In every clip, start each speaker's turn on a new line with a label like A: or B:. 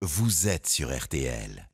A: vous êtes sur RTL.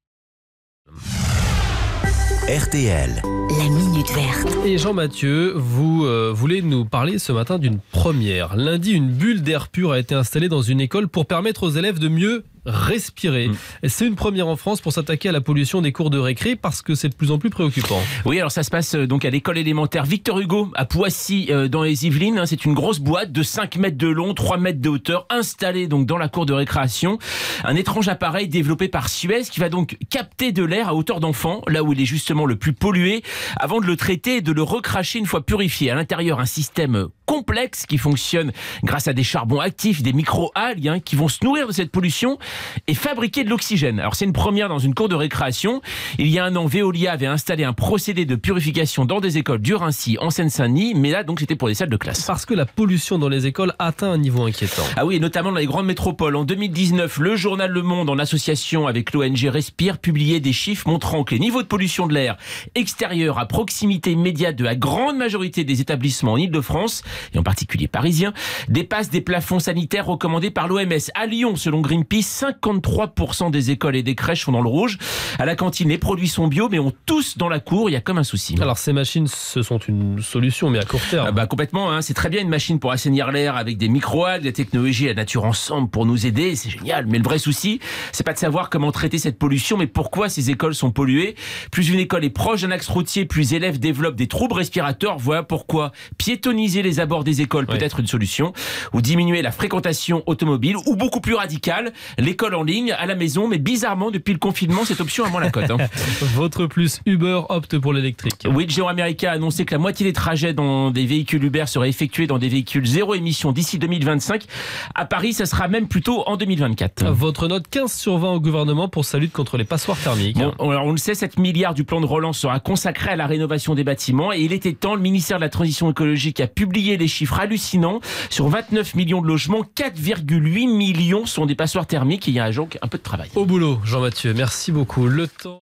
A: RTL.
B: La Minute Verte.
C: Et Jean-Mathieu, vous voulez nous parler ce matin d'une première. Lundi, une bulle d'air pur a été installée dans une école pour permettre aux élèves de mieux respirer. C'est une première en France pour s'attaquer à la pollution des cours de récré parce que c'est de plus en plus préoccupant.
D: Oui, alors ça se passe donc à l'école élémentaire Victor Hugo à Poissy dans les Yvelines. C'est une grosse boîte de 5 mètres de long, 3 mètres de hauteur, installée donc dans la cour de récréation. Un étrange appareil développé par Suez qui va donc capter de l'air à hauteur d'enfant, là où il est justement le plus pollué, avant de le traiter et de le recracher une fois purifié. À l'intérieur, un système complexe qui fonctionne grâce à des charbons actifs, des micro-algues qui vont se nourrir de cette pollution et fabriquer de l'oxygène. Alors c'est une première dans une cour de récréation. Il y a un an, Veolia avait installé un procédé de purification dans des écoles du Raincy, en Seine-Saint-Denis, mais là donc c'était pour des salles de classe.
C: Parce que la pollution dans les écoles atteint un niveau inquiétant.
D: Ah oui, et notamment dans les grandes métropoles. En 2019, le journal Le Monde, en association avec l'ONG Respire, publiait des chiffres montrant que les niveaux de pollution de l'air extérieur à proximité immédiate de la grande majorité des établissements en Ile-de-France, et en particulier parisiens, dépassent des plafonds sanitaires recommandés par l'OMS. À Lyon, selon Greenpeace, 53% des écoles et des crèches sont dans le rouge. À la cantine, les produits sont bio, mais on tousse dans la cour, il y a comme un souci.
C: Alors ces machines, ce sont une solution, mais à court terme.
D: Complètement, c'est très bien une machine pour assainir l'air avec des micro-algues, la technologie et la nature ensemble pour nous aider, c'est génial. Mais le vrai souci, c'est pas de savoir comment traiter cette pollution, mais pourquoi ces écoles sont polluées. Plus une école est proche d'un axe routier, plus les élèves développent des troubles respirateurs. Voilà pourquoi piétoniser les abords des écoles peut être une solution, ou diminuer la fréquentation automobile, ou beaucoup plus radical, l'école en ligne, à la maison, mais bizarrement, depuis le confinement, cette option a moins la cote.
C: Votre plus Uber opte pour l'électrique.
D: Oui, le géant américain a annoncé que la moitié des trajets dans des véhicules Uber seraient effectués dans des véhicules zéro émission d'ici 2025. À Paris, ça sera même plutôt en 2024.
C: Votre note 15/20 au gouvernement pour sa lutte contre les passoires thermiques.
D: Bon, alors on le sait, 7 milliards du plan de relance sera consacré à la rénovation des bâtiments et il était temps, le ministère de la Transition écologique a publié les chiffres hallucinants. Sur 29 millions de logements, 4,8 millions sont des passoires thermiques et il y a donc un peu de travail.
C: Au boulot, Jean-Mathieu, merci beaucoup. Le temps...